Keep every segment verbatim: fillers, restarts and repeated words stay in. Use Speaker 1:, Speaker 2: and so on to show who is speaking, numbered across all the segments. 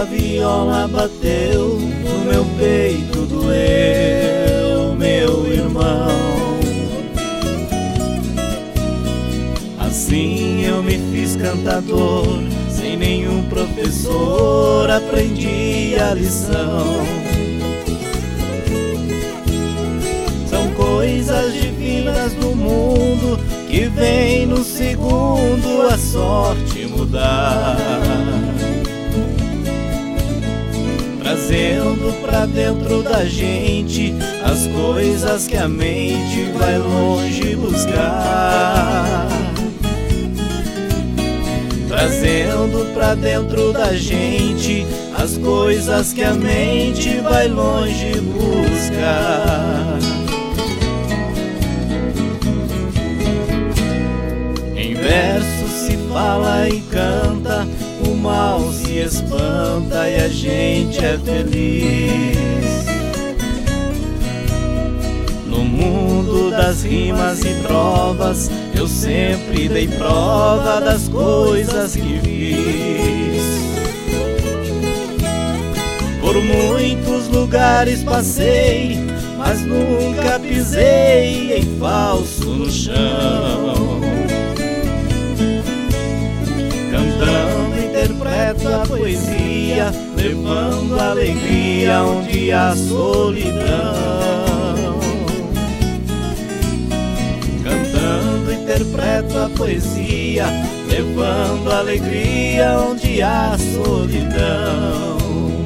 Speaker 1: a viola bateu no meu peito, doeu, meu irmão. Assim eu me fiz cantador, sem nenhum professor aprendi a lição. São coisas divinas do mundo que vem no segundo a sorte mudar, trazendo pra dentro da gente as coisas que a mente vai longe buscar, trazendo pra dentro da gente as coisas que a mente vai longe buscar. Em verso se fala e canta, o mal se espanta e a gente é feliz. No mundo das rimas e trovas, eu sempre dei prova das coisas que fiz. Por muitos lugares passei, mas nunca pisei em falso no chão. Cantando interpreto a poesia, levando alegria onde há solidão. Cantando interpreto a poesia, levando alegria onde há solidão.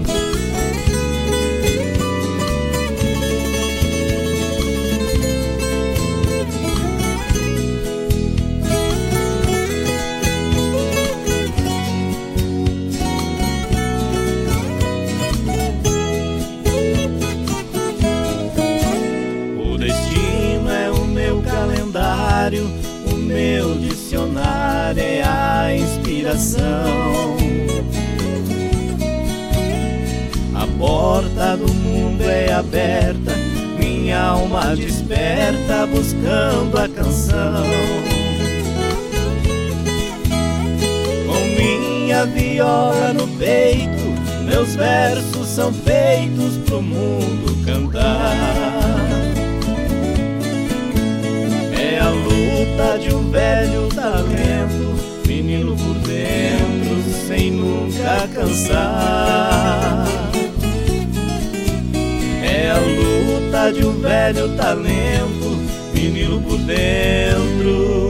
Speaker 1: O meu dicionário é a inspiração. A porta do mundo é aberta, minha alma desperta buscando a canção. Com minha viola no peito, meus versos são feitos pro mundo cantar. É a luta de um velho talento, menino por dentro, sem nunca cansar. É a luta de um velho talento, menino por dentro,